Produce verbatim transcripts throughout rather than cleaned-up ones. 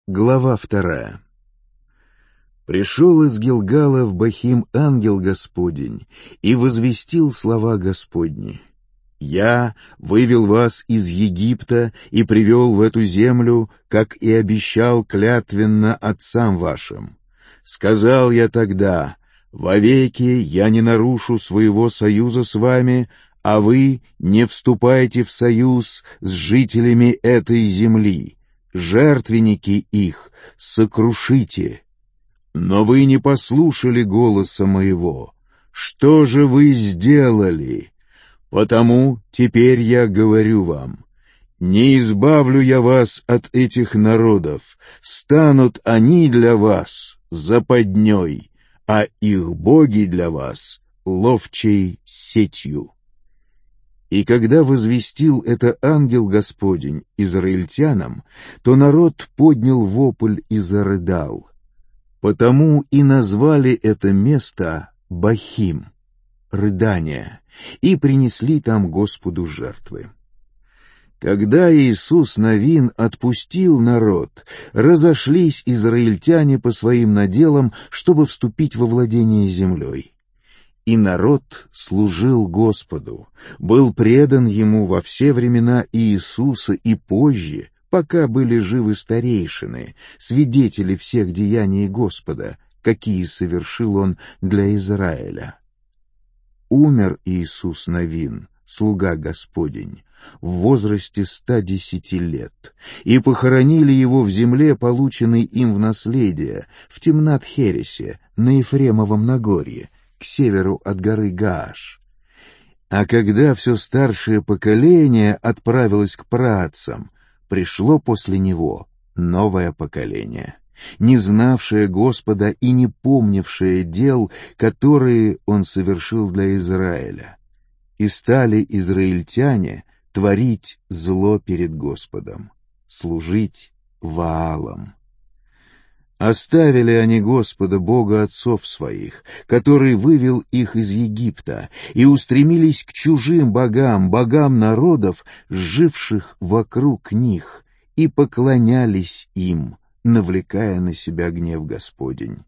Глава вторая. Пришел из Гилгала в Бахим ангел Господень и возвестил слова Господни. «Я вывел вас из Египта и привел в эту землю, как и обещал клятвенно отцам вашим. Сказал я тогда: вовеки я не нарушу своего союза с вами, а вы не вступайте в союз с жителями этой земли. Жертвенники их сокрушите. Но вы не послушали голоса моего. Что же вы сделали? Потому теперь я говорю вам: не избавлю я вас от этих народов, станут они для вас западней, а их боги для вас ловчей сетью». И когда возвестил это ангел Господень израильтянам, то народ поднял вопль и зарыдал. Потому и назвали это место Бахим, рыдание, и принесли там Господу жертвы. Когда Иисус Навин отпустил народ, разошлись израильтяне по своим наделам, чтобы вступить во владение землей. И народ служил Господу, был предан Ему во все времена Иисуса и позже, пока были живы старейшины, свидетели всех деяний Господа, какие совершил Он для Израиля. Умер Иисус Навин, слуга Господень, в возрасте ста десяти лет, и похоронили Его в земле, полученной им в наследие, в Тимнат-Хересе, на Ефремовом Нагорье, к северу от горы Гааш. А когда все старшее поколение отправилось к праотцам, пришло после него новое поколение, не знавшее Господа и не помнившее дел, которые Он совершил для Израиля. И стали израильтяне творить зло перед Господом, служить Ваалам. Оставили они Господа, Бога отцов своих, который вывел их из Египта, и устремились к чужим богам, богам народов, живших вокруг них, и поклонялись им, навлекая на себя гнев Господень.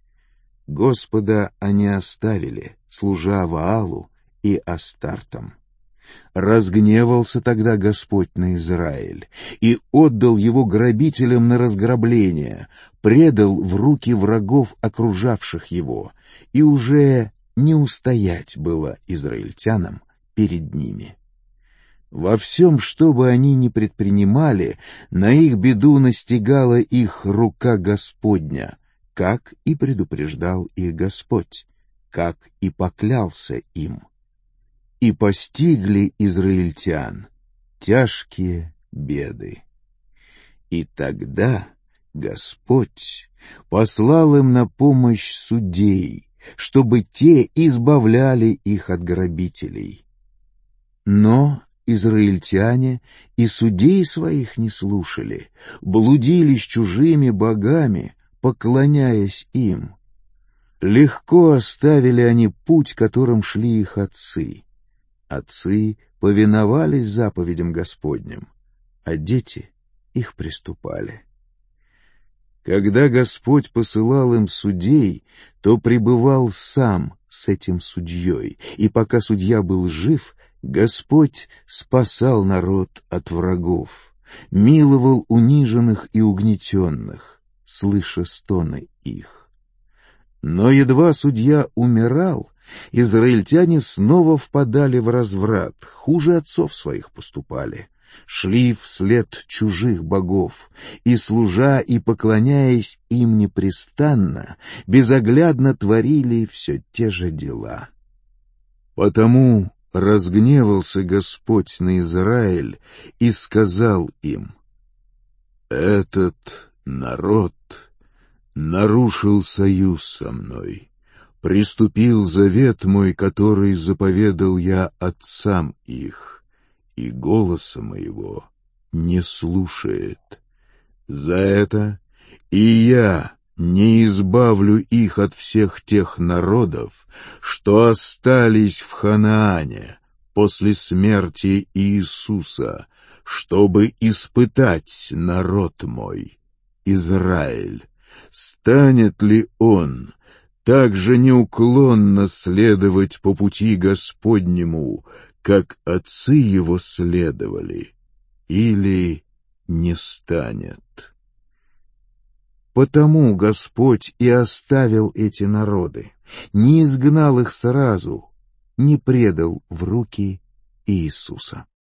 Господа они оставили, служа Ваалу и Астартам. Разгневался тогда Господь на Израиль и отдал его грабителям на разграбление, предал в руки врагов, окружавших его, и уже не устоять было израильтянам перед ними. Во всем, что бы они ни предпринимали, на их беду настигала их рука Господня, как и предупреждал их Господь, как и поклялся им. И постигли израильтян тяжкие беды. И тогда Господь послал им на помощь судей, чтобы те избавляли их от грабителей. Но израильтяне и судей своих не слушали, блудили с чужими богами, поклоняясь им. Легко оставили они путь, которым шли их отцы. Отцы повиновались заповедям Господним, а дети их приступали. Когда Господь посылал им судей, то пребывал сам с этим судьей, и пока судья был жив, Господь спасал народ от врагов, миловал униженных и угнетенных, слыша стоны их. Но едва судья умирал, израильтяне снова впадали в разврат, хуже отцов своих поступали, шли вслед чужих богов, и, служа и поклоняясь им непрестанно, безоглядно творили все те же дела. Потому разгневался Господь на Израиль и сказал им: «Этот народ нарушил союз со мной, приступил завет мой, который заповедал я отцам их, и голоса моего не слушает. За это и я не избавлю их от всех тех народов, что остались в Ханаане после смерти Иисуса, чтобы испытать народ мой, Израиль, станет ли он так же неуклонно следовать по пути Господнему, как отцы его следовали, или не станет? Потому Господь и оставил эти народы, не изгнал их сразу, не предал в руки Иисуса.